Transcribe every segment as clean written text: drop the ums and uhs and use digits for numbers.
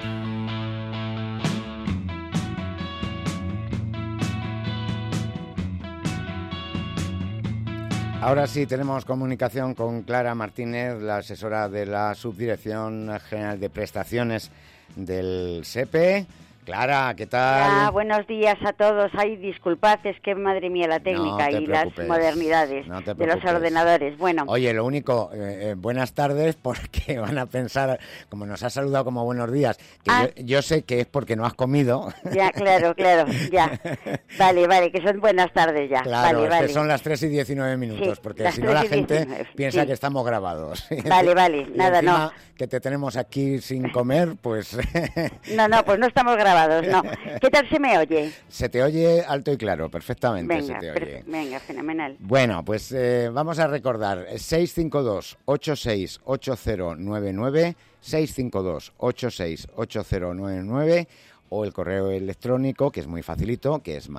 Ahora sí tenemos comunicación con Clara Martínez, la asesora de la Subdirección General de Prestaciones del SEPE. Clara, ¿qué tal? Buenos días a todos. Ay, disculpad, es que madre mía la técnica y las modernidades de los ordenadores. Bueno. Oye, lo único, buenas tardes, porque van a pensar, como nos has saludado como buenos días, que yo sé que es porque no has comido. Ya, claro, ya. Vale, que son buenas tardes ya. Claro, vale. Que son las 3:19, sí, porque si no la gente piensa que estamos grabados. Vale, nada, no. Que te tenemos aquí sin comer, pues... No, pues no estamos grabados. No. ¿Qué tal se me oye? Se te oye alto y claro, perfectamente. Venga, se te oye. Venga, fenomenal. Bueno, pues vamos a recordar 652-868099, 652-868099 o el correo electrónico, que es muy facilito, que es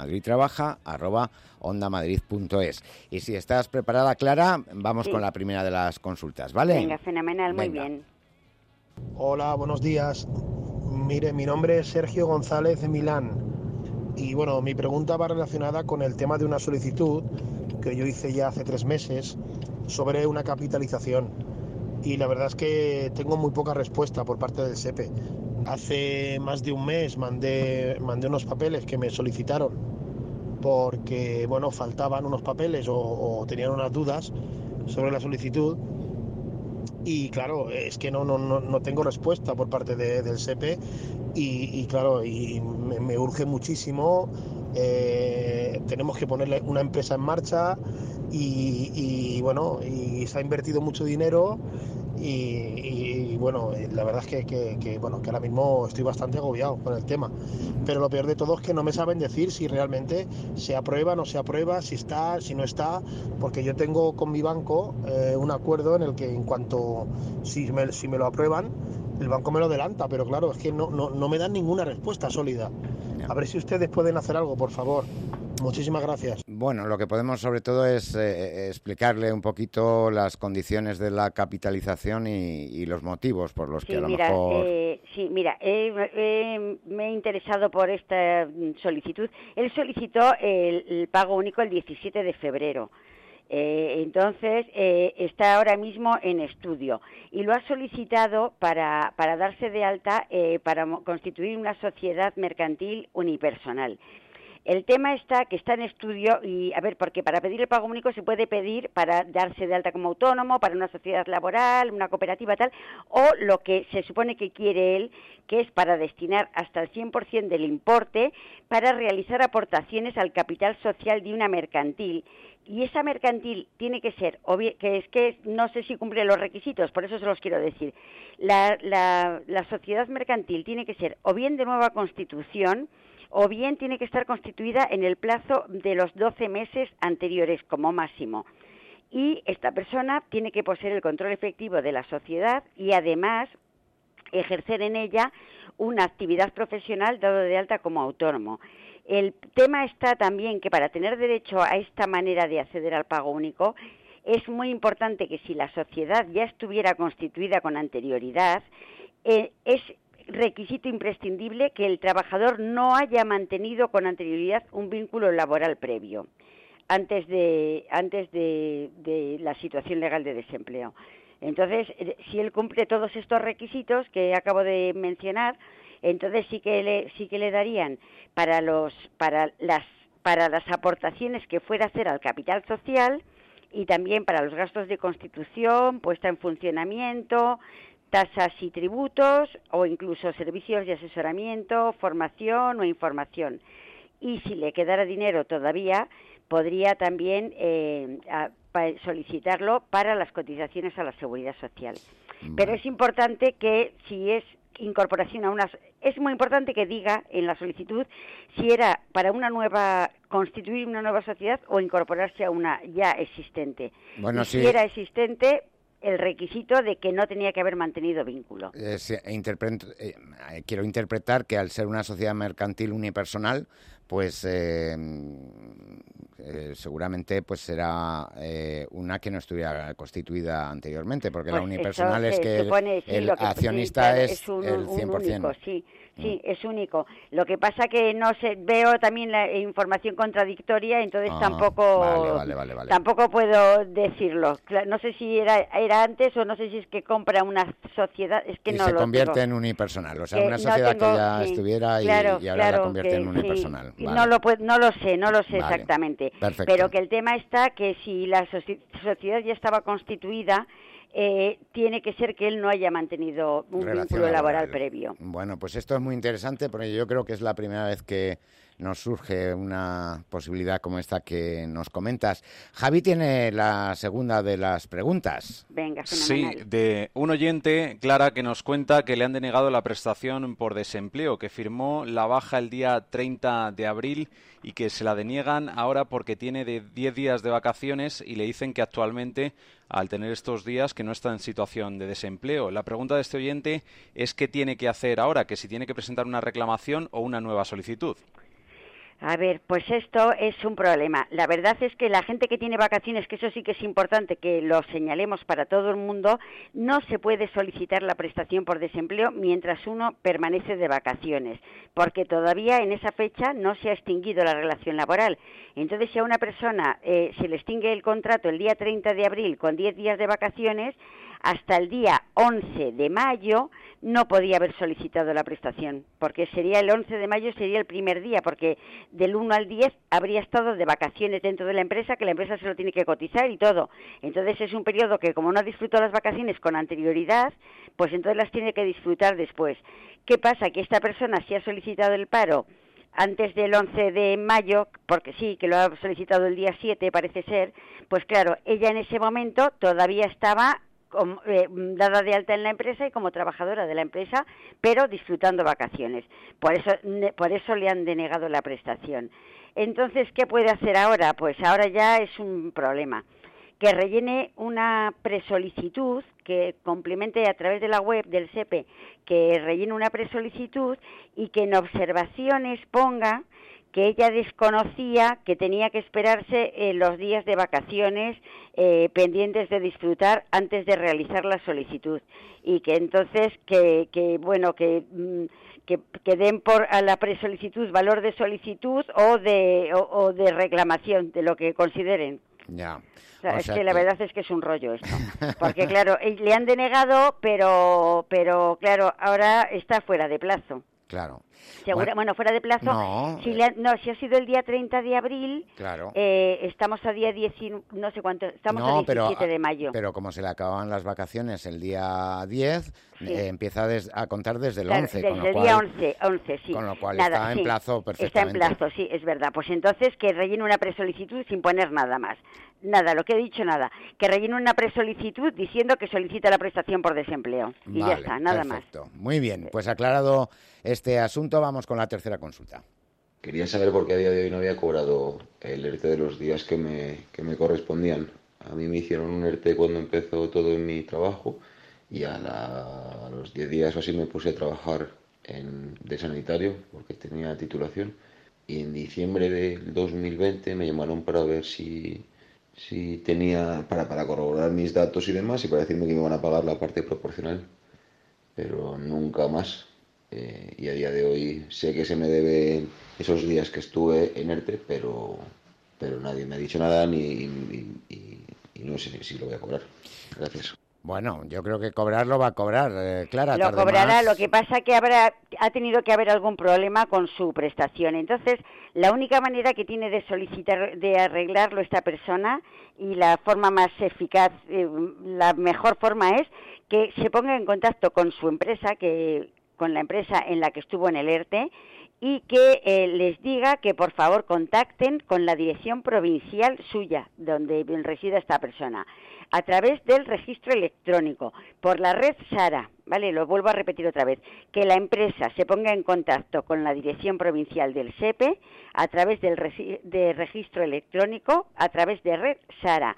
madridtrabaja@ondamadrid.es. Y si estás preparada, Clara, vamos con la primera de las consultas, ¿vale? Venga, fenomenal, muy bien. Hola, buenos días. Mire, mi nombre es Sergio González de Milán y bueno, mi pregunta va relacionada con el tema de una solicitud que yo hice ya hace 3 meses sobre una capitalización y la verdad es que tengo muy poca respuesta por parte del SEPE. Hace más de un mes mandé unos papeles que me solicitaron porque, bueno, faltaban unos papeles o tenían unas dudas sobre la solicitud. Y claro, es que no tengo respuesta por parte del SEPE y claro, y me urge muchísimo. Tenemos que ponerle una empresa en marcha y bueno, y se ha invertido mucho dinero y bueno, la verdad es que ahora mismo estoy bastante agobiado con el tema, pero lo peor de todo es que no me saben decir si realmente se aprueba, no se aprueba, si está, si no está, porque yo tengo con mi banco un acuerdo en el que en cuanto si me lo aprueban, el banco me lo adelanta, pero claro, es que no me dan ninguna respuesta sólida. A ver si ustedes pueden hacer algo, por favor. Muchísimas gracias. Bueno, lo que podemos sobre todo es explicarle un poquito las condiciones de la capitalización y los motivos por los que a lo mejor... Me he interesado por esta solicitud. Él solicitó el pago único el 17 de febrero. Entonces, está ahora mismo en estudio y lo ha solicitado para darse de alta para constituir una sociedad mercantil unipersonal. El tema está que está en estudio y, a ver, porque para pedir el pago único se puede pedir para darse de alta como autónomo, para una sociedad laboral, una cooperativa tal, o lo que se supone que quiere él, que es para destinar hasta el 100% del importe para realizar aportaciones al capital social de una mercantil. Y esa mercantil tiene que ser, que no sé si cumple los requisitos, por eso se los quiero decir. La sociedad mercantil tiene que ser o bien de nueva constitución, o bien tiene que estar constituida en el plazo de los 12 meses anteriores como máximo. Y esta persona tiene que poseer el control efectivo de la sociedad y además ejercer en ella una actividad profesional dado de alta como autónomo. El tema está también que para tener derecho a esta manera de acceder al pago único es muy importante que si la sociedad ya estuviera constituida con anterioridad, es requisito imprescindible que el trabajador no haya mantenido con anterioridad un vínculo laboral previo antes de la situación legal de desempleo. Entonces, si él cumple todos estos requisitos que acabo de mencionar, entonces sí que le darían para las aportaciones que fuera a hacer al capital social y también para los gastos de constitución, puesta en funcionamiento, tasas y tributos o incluso servicios de asesoramiento, formación o información. Y si le quedara dinero todavía, podría también solicitarlo para las cotizaciones a la Seguridad Social. Vale. Pero es importante que si es incorporación a es muy importante que diga en la solicitud si era para constituir una nueva sociedad o incorporarse a una ya existente. Bueno, si era existente, el requisito de que no tenía que haber mantenido vínculo. Quiero interpretar que al ser una sociedad mercantil unipersonal, pues seguramente pues será una que no estuviera constituida anteriormente, porque pues la unipersonal es que el accionista es el 100%. Único, sí, es único. Lo que pasa que no sé, veo también la información contradictoria, entonces tampoco puedo decirlo. No sé si era antes o no sé si es que compra una sociedad, es que y no se lo convierte tengo. en unipersonal, o sea, una sociedad que ya estuviera y ahora la convierte en unipersonal. Sí. Vale. No lo sé exactamente. Perfecto. Pero que el tema está que si la sociedad ya estaba constituida, tiene que ser que él no haya mantenido un vínculo laboral previo. Bueno, pues esto es muy interesante porque yo creo que es la primera vez que nos surge una posibilidad como esta que nos comentas. Javi tiene la segunda de las preguntas. Venga, fenomenal. Sí, de un oyente, Clara, que nos cuenta que le han denegado la prestación por desempleo, que firmó la baja el día 30 de abril y que se la deniegan ahora porque tiene de 10 días de vacaciones y le dicen que actualmente, al tener estos días, que no está en situación de desempleo. La pregunta de este oyente es qué tiene que hacer ahora, que si tiene que presentar una reclamación o una nueva solicitud. A ver, pues esto es un problema. La verdad es que la gente que tiene vacaciones, que eso sí que es importante que lo señalemos para todo el mundo, no se puede solicitar la prestación por desempleo mientras uno permanece de vacaciones, porque todavía en esa fecha no se ha extinguido la relación laboral. Entonces, si a una persona se le extingue el contrato el día 30 de abril con 10 días de vacaciones, hasta el día 11 de mayo no podía haber solicitado la prestación, porque sería el 11 de mayo, sería el primer día, porque del 1 al 10 habría estado de vacaciones dentro de la empresa, que la empresa se lo tiene que cotizar y todo. Entonces es un periodo que, como no ha disfrutado las vacaciones con anterioridad, pues entonces las tiene que disfrutar después. ¿Qué pasa? Que esta persona, si ha solicitado el paro antes del 11 de mayo, porque sí, que lo ha solicitado el día 7, parece ser, pues claro, ella en ese momento todavía estaba dada de alta en la empresa y como trabajadora de la empresa, pero disfrutando vacaciones. Por eso le han denegado la prestación. Entonces, ¿qué puede hacer ahora? Pues ahora ya es un problema. Que rellene una presolicitud, que complemente a través de la web del SEPE, que rellene una presolicitud y que en observaciones ponga que ella desconocía que tenía que esperarse los días de vacaciones pendientes de disfrutar antes de realizar la solicitud, y que entonces que den por a la presolicitud valor de solicitud o de reclamación, de lo que consideren. Ya. O sea, es que la verdad es que es un rollo esto, porque claro, le han denegado, pero claro, ahora está fuera de plazo. Claro. Bueno, fuera de plazo, si ha sido el día 30 de abril, claro. Estamos a día 10, no sé cuánto, estamos a 17 de mayo. Pero como se le acaban las vacaciones el día 10, sí. Empieza a contar desde el 11. Desde el día 11, sí. Con lo cual está en plazo perfectamente. Está en plazo, sí, es verdad. Pues entonces que rellene una presolicitud sin poner nada más. Nada, lo que he dicho, nada. Que rellene una presolicitud diciendo que solicita la prestación por desempleo. Y vale, ya está, nada perfecto. Muy bien, pues aclarado este asunto, vamos con la tercera consulta. Quería saber por qué a día de hoy no había cobrado el ERTE de los días que me correspondían. A mí me hicieron un ERTE cuando empezó todo en mi trabajo y a los 10 días o así me puse a trabajar de sanitario porque tenía titulación, y en diciembre del 2020 me llamaron para ver si tenía, para corroborar mis datos y demás, y para decirme que me iban a pagar la parte proporcional, pero nunca más. Y a día de hoy sé que se me deben esos días que estuve en ERTE, pero nadie me ha dicho nada y no sé si lo voy a cobrar. Gracias. Bueno, yo creo que cobrarlo va a cobrar, Clara. Lo cobrará, lo que pasa que ha tenido que haber algún problema con su prestación. Entonces, la única manera que tiene de solicitar, de arreglarlo esta persona, y la forma más eficaz, la mejor forma es que se ponga en contacto con su empresa, con la empresa en la que estuvo en el ERTE, y que les diga que por favor contacten con la dirección provincial suya, donde resida esta persona, a través del registro electrónico, por la red SARA, ¿vale? Lo vuelvo a repetir otra vez, que la empresa se ponga en contacto con la dirección provincial del SEPE, a través del registro electrónico, a través de red SARA,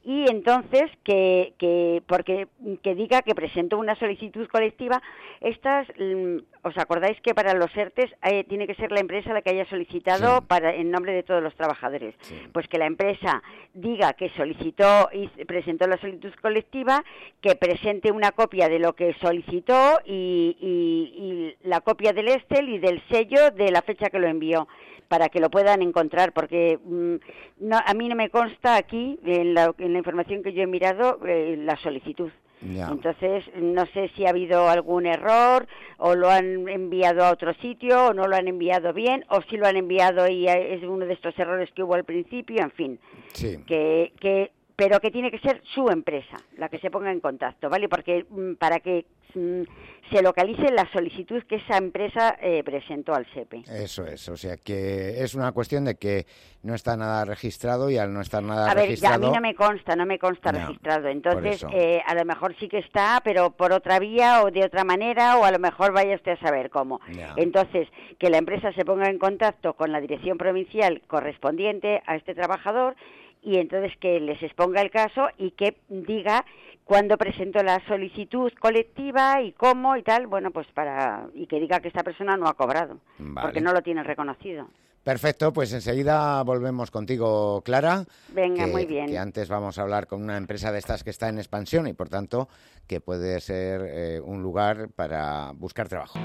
y entonces que diga que presentó una solicitud colectiva. Estas, ¿os acordáis que para los ERTES tiene que ser la empresa la que haya solicitado en nombre de todos los trabajadores? Sí. Pues que la empresa diga que solicitó y presentó la solicitud colectiva, que presente una copia de lo que solicitó y la copia del Excel y del sello de la fecha que lo envió, para que lo puedan encontrar, porque a mí no me consta aquí, en la información que yo he mirado, la solicitud. Ya. Entonces, no sé si ha habido algún error, o lo han enviado a otro sitio, o no lo han enviado bien, o si lo han enviado y es uno de estos errores que hubo al principio, en fin. Sí. Pero que tiene que ser su empresa la que se ponga en contacto, ¿vale? Porque para que se localice la solicitud que esa empresa presentó al SEPE. Eso es, o sea que es una cuestión de que no está nada registrado, y al no estar nada registrado... A ver, a mí no me consta registrado, entonces a lo mejor sí que está, pero por otra vía o de otra manera, o a lo mejor vaya usted a saber cómo. Ya. Entonces, que la empresa se ponga en contacto con la dirección provincial correspondiente a este trabajador, y entonces que les exponga el caso y que diga cuándo presentó la solicitud colectiva y cómo y tal, bueno, pues y que diga que esta persona no ha cobrado, porque no lo tiene reconocido. Perfecto, pues enseguida volvemos contigo, Clara. Venga, muy bien. Que antes vamos a hablar con una empresa de estas que está en expansión y, por tanto, que puede ser un lugar para buscar trabajo.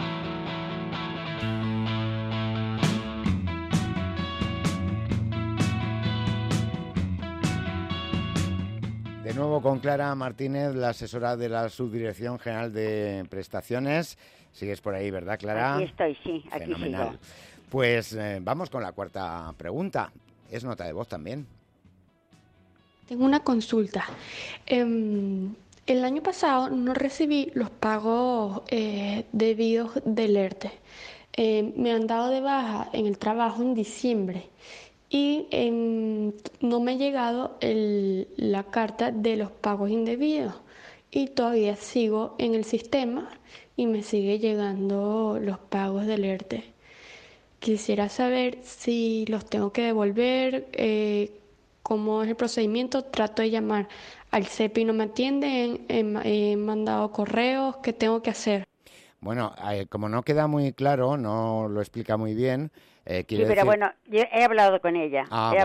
De nuevo con Clara Martínez, la asesora de la Subdirección General de Prestaciones. Sigues por ahí, ¿verdad, Clara? Aquí estoy, sí, aquí Fenomenal. Sigo. Pues vamos con la cuarta pregunta. Es nota de voz también. Tengo una consulta. El año pasado no recibí los pagos debidos del ERTE. Me han dado de baja en el trabajo en diciembre. Y no me ha llegado la carta de los pagos indebidos, y todavía sigo en el sistema y me sigue llegando los pagos del ERTE. Quisiera saber si los tengo que devolver, cómo es el procedimiento. Trato de llamar al SEPE y no me atienden, he mandado correos, ¿qué tengo que hacer? Bueno, como no queda muy claro, no lo explica muy bien. Sí, pero bueno, yo he hablado con ella,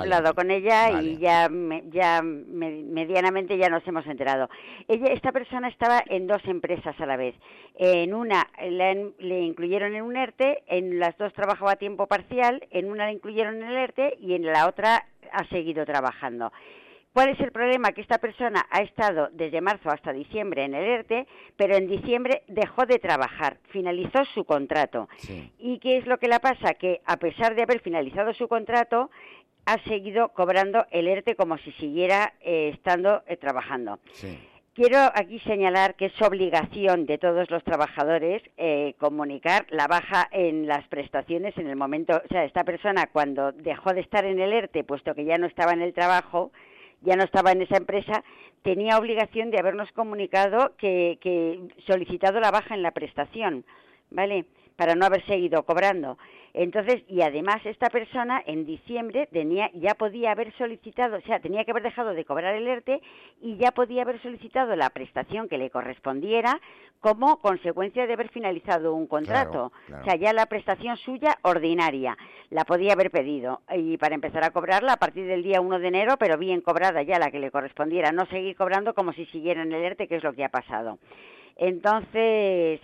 y ya medianamente ya nos hemos enterado. Esta persona estaba en dos empresas a la vez. En una le incluyeron en un ERTE, en las dos trabajaba a tiempo parcial, en una le incluyeron en el ERTE y en la otra ha seguido trabajando. ¿Cuál es el problema? Que esta persona ha estado desde marzo hasta diciembre en el ERTE, pero en diciembre dejó de trabajar, finalizó su contrato. Sí. ¿Y qué es lo que le pasa? Que a pesar de haber finalizado su contrato, ha seguido cobrando el ERTE como si siguiera estando trabajando. Sí. Quiero aquí señalar que es obligación de todos los trabajadores comunicar la baja en las prestaciones en el momento. O sea, esta persona cuando dejó de estar en el ERTE, puesto que ya no estaba en el trabajo, ya no estaba en esa empresa, tenía obligación de habernos comunicado que solicitado la baja en la prestación, ¿vale? Para no haber seguido cobrando. Entonces, y además esta persona en diciembre ya podía haber solicitado, o sea, tenía que haber dejado de cobrar el ERTE y ya podía haber solicitado la prestación que le correspondiera como consecuencia de haber finalizado un contrato. Claro. O sea, ya la prestación suya ordinaria la podía haber pedido, y para empezar a cobrarla a partir del día 1 de enero, pero bien cobrada ya la que le correspondiera, no seguir cobrando como si siguiera en el ERTE, que es lo que ha pasado. Entonces,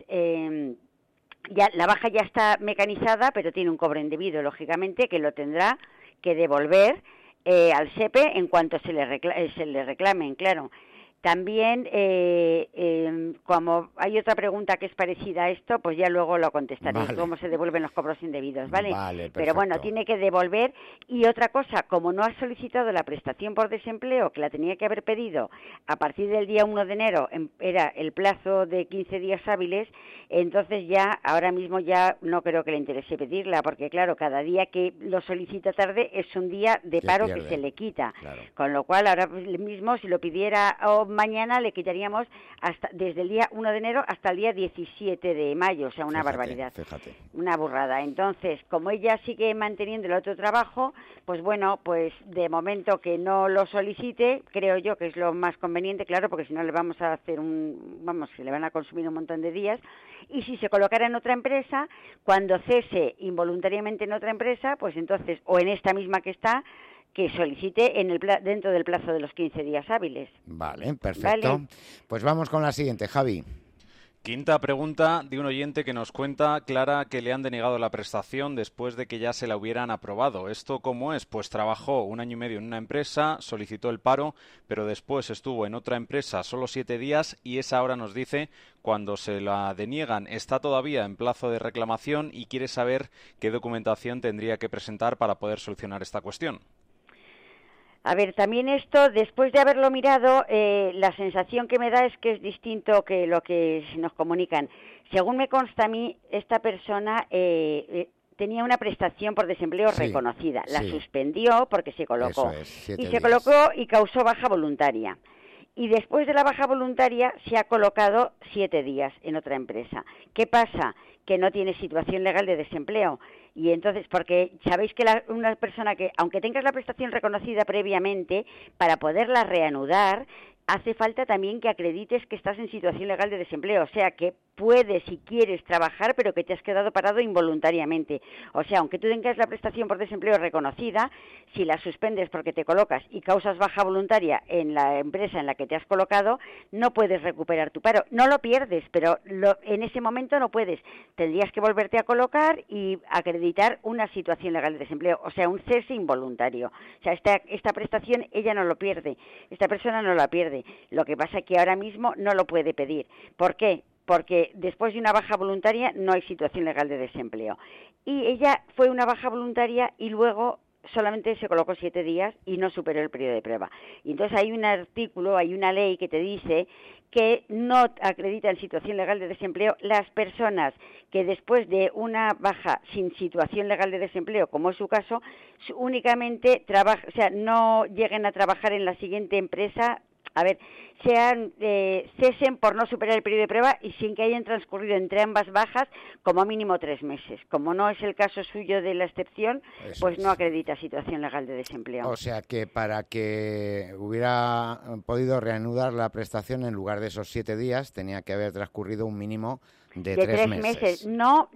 ya la baja ya está mecanizada, pero tiene un cobro indebido, lógicamente, que lo tendrá que devolver al SEPE en cuanto se le reclamen, claro. También, como hay otra pregunta que es parecida a esto, pues ya luego lo contestaré, vale. Cómo se devuelven los cobros indebidos, ¿vale? Vale, pero bueno, tiene que devolver. Y otra cosa, como no ha solicitado la prestación por desempleo, que la tenía que haber pedido a partir del día 1 de enero, era el plazo de 15 días hábiles, entonces ya, ahora mismo ya no creo que le interese pedirla, porque claro, cada día que lo solicita tarde es un día de paro que se le quita. Claro. Con lo cual, ahora mismo, si lo pidiera mañana le quitaríamos desde el día 1 de enero hasta el día 17 de mayo, o sea, una barbaridad. Fíjate. Una burrada. Entonces, como ella sigue manteniendo el otro trabajo, pues bueno, pues de momento que no lo solicite, creo yo que es lo más conveniente, claro, porque si no le vamos a hacer se le van a consumir un montón de días. Y si se colocara en otra empresa, cuando cese involuntariamente en otra empresa, pues entonces, o en esta misma que está, que solicite dentro del plazo de los 15 días hábiles. Vale, perfecto. ¿Vale? Pues vamos con la siguiente, Javi. Quinta pregunta de un oyente que nos cuenta, Clara, que le han denegado la prestación después de que ya se la hubieran aprobado. ¿Esto cómo es? Pues trabajó 1 año y medio en una empresa, solicitó el paro, pero después estuvo en otra empresa solo 7 días y esa ahora nos dice, cuando se la deniegan, está todavía en plazo de reclamación y quiere saber qué documentación tendría que presentar para poder solucionar esta cuestión. A ver, también esto, después de haberlo mirado, la sensación que me da es que es distinto que lo que nos comunican. Según me consta a mí, esta persona tenía una prestación por desempleo reconocida. La suspendió porque se colocó. Se colocó y causó baja voluntaria. Y después de la baja voluntaria se ha colocado 7 días en otra empresa. ¿Qué pasa? Que no tiene situación legal de desempleo. Y entonces, porque sabéis que una persona que, aunque tengas la prestación reconocida previamente, para poderla reanudar, hace falta también que acredites que estás en situación legal de desempleo, o sea, que puedes y quieres trabajar, pero que te has quedado parado involuntariamente. O sea, aunque tú tengas la prestación por desempleo reconocida, si la suspendes porque te colocas y causas baja voluntaria en la empresa en la que te has colocado, no puedes recuperar tu paro. No lo pierdes, pero en ese momento no puedes. Tendrías que volverte a colocar y acreditar una situación legal de desempleo, o sea, un cese involuntario. O sea, esta prestación ella no lo pierde, esta persona no la pierde. Lo que pasa es que ahora mismo no lo puede pedir. ¿Por qué? Porque después de una baja voluntaria no hay situación legal de desempleo. Y ella fue una baja voluntaria y luego solamente se colocó 7 días y no superó el periodo de prueba. Y entonces hay un artículo, hay una ley que te dice que no acredita en situación legal de desempleo las personas que después de una baja sin situación legal de desempleo, como es su caso, únicamente no lleguen a trabajar en la siguiente empresa. A ver, cesen por no superar el periodo de prueba y sin que hayan transcurrido entre ambas bajas como mínimo 3 meses. Como no es el caso suyo de la excepción, pues no acredita situación legal de desempleo. O sea que para que hubiera podido reanudar la prestación, en lugar de esos 7 días, tenía que haber transcurrido un mínimo de 3 meses. No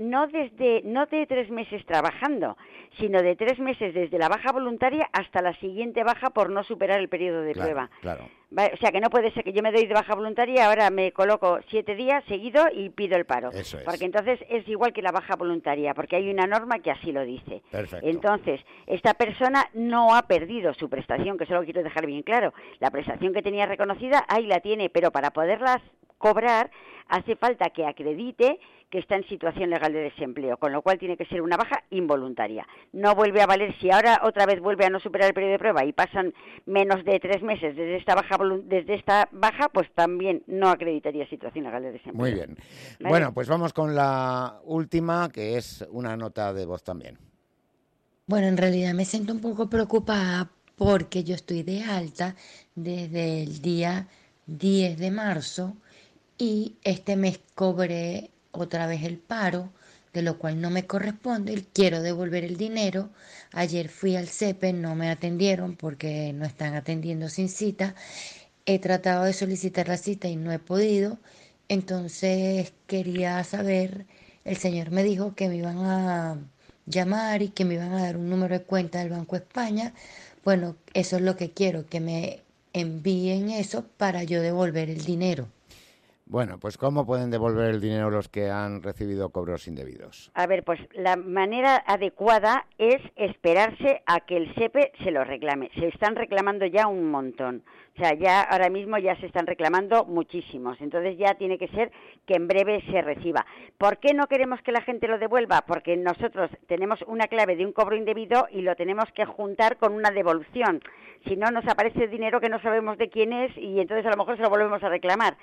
de 3 meses trabajando, sino de 3 meses desde la baja voluntaria hasta la siguiente baja por no superar el periodo de prueba. Claro. O sea, que no puede ser que yo me doy de baja voluntaria, ahora me coloco 7 días seguido y pido el paro. Eso es. Porque entonces es igual que la baja voluntaria, porque hay una norma que así lo dice. Perfecto. Entonces, esta persona no ha perdido su prestación, que eso lo quiero dejar bien claro. La prestación que tenía reconocida, ahí la tiene, pero para poderlas cobrar hace falta que acredite que está en situación legal de desempleo, con lo cual tiene que ser una baja involuntaria. No vuelve a valer, si ahora otra vez vuelve a no superar el periodo de prueba y pasan menos de 3 meses desde esta baja, pues también no acreditaría situación legal de desempleo. Muy bien. ¿Vale? Bueno, pues vamos con la última, que es una nota de voz también. Bueno, en realidad me siento un poco preocupada porque yo estoy de alta desde el día 10 de marzo y este mes cobré otra vez el paro, de lo cual no me corresponde. Quiero devolver el dinero. Ayer fui al CEPE, no me atendieron porque no están atendiendo sin cita. He tratado de solicitar la cita y no he podido. Entonces quería saber, el señor me dijo que me iban a llamar y que me iban a dar un número de cuenta del Banco España. Bueno, eso es lo que quiero, que me envíen eso para yo devolver el dinero. Bueno, pues ¿cómo pueden devolver el dinero los que han recibido cobros indebidos? A ver, pues la manera adecuada es esperarse a que el SEPE se lo reclame. Se están reclamando ya un montón. O sea, ya ahora mismo ya se están reclamando muchísimos. Entonces ya tiene que ser que en breve se reciba. ¿Por qué no queremos que la gente lo devuelva? Porque nosotros tenemos una clave de un cobro indebido y lo tenemos que juntar con una devolución. Si no, nos aparece dinero que no sabemos de quién es y entonces a lo mejor se lo volvemos a reclamar.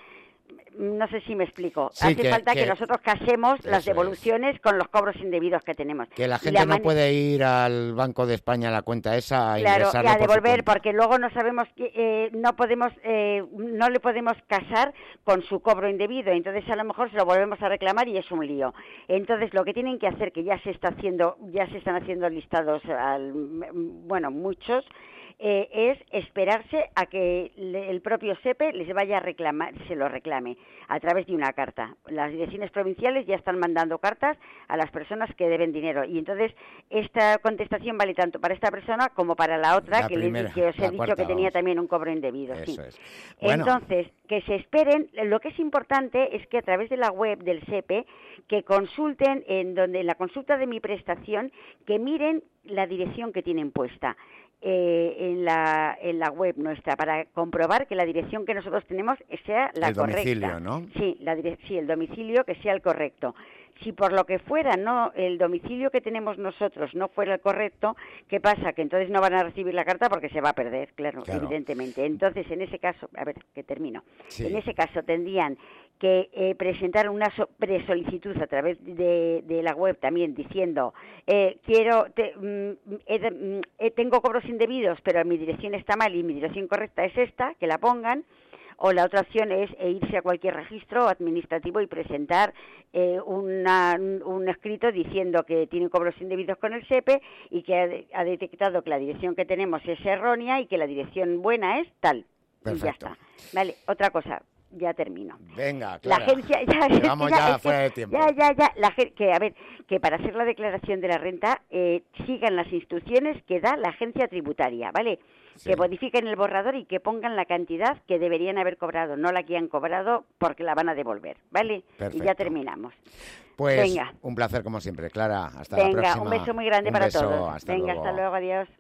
no sé si me explico. Sí, Hace falta que nosotros casemos las devoluciones con los cobros indebidos que tenemos. Que la gente no puede ir al Banco de España a la cuenta esa a ingresarlo y a devolver, porque luego no sabemos que no le podemos casar con su cobro indebido. Entonces a lo mejor se lo volvemos a reclamar y es un lío. Entonces lo que tienen que hacer, que ya se están haciendo listados, muchos, es esperarse a que el propio SEPE les vaya a reclamar, se lo reclame a través de una carta. Las direcciones provinciales ya están mandando cartas a las personas que deben dinero, y entonces esta contestación vale tanto para esta persona como para la otra, que os he dicho que tenía también un cobro indebido. Eso es. Bueno. Entonces, que se esperen. Lo que es importante es que a través de la web del SEPE, que consulten en la consulta de mi prestación, que miren la dirección que tienen puesta en la web nuestra, para comprobar que la dirección que nosotros tenemos sea la correcta. El domicilio, ¿no? Sí, el domicilio que sea el correcto. Si por lo que fuera el domicilio que tenemos nosotros no fuera el correcto, ¿qué pasa? Que entonces no van a recibir la carta porque se va a perder, claro. Evidentemente. Entonces, en ese caso, a ver, que termino. Sí. En ese caso tendrían que presentar una presolicitud a través de la web también, diciendo tengo cobros indebidos, pero mi dirección está mal y mi dirección correcta es esta, que la pongan. O la otra opción es irse a cualquier registro administrativo y presentar un escrito diciendo que tiene cobros indebidos con el SEPE y que ha detectado que la dirección que tenemos es errónea y que la dirección buena es tal. Perfecto. Y ya está. Vale, otra cosa. Ya termino. Venga, Clara. La agencia vamos ya fuera de tiempo. Que para hacer la declaración de la renta sigan las instrucciones que da la agencia tributaria, ¿vale? Sí. Que modifiquen el borrador y que pongan la cantidad que deberían haber cobrado, no la que han cobrado, porque la van a devolver, ¿vale? Perfecto. Y ya terminamos. Pues venga. Un placer como siempre, Clara. Hasta la próxima. Un beso muy grande para todos. Hasta luego, adiós.